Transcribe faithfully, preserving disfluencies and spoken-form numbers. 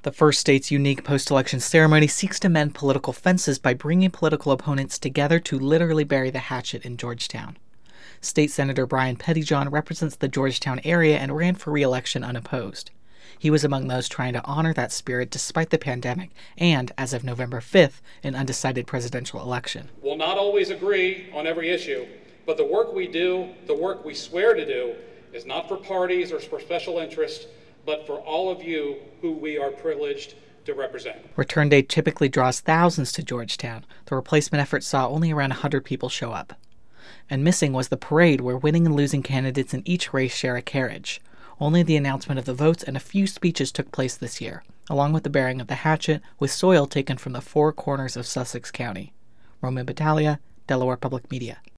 The first state's unique post-election ceremony seeks to mend political fences by bringing political opponents together to literally bury the hatchet in Georgetown. State Senator Brian Pettyjohn represents the Georgetown area and ran for re-election unopposed. He was among those trying to honor that spirit despite the pandemic and, as of November fifth, an undecided presidential election. We'll not always agree on every issue, but the work we do, the work we swear to do, is not for parties or for special interests, but for all of you who we are privileged to represent. Return Day typically draws thousands to Georgetown. The replacement effort saw only around one hundred people show up. And missing was the parade where winning and losing candidates in each race share a carriage. Only the announcement of the votes and a few speeches took place this year, along with the bearing of the hatchet, with soil taken from the four corners of Sussex County. Roman Battaglia, Delaware Public Media.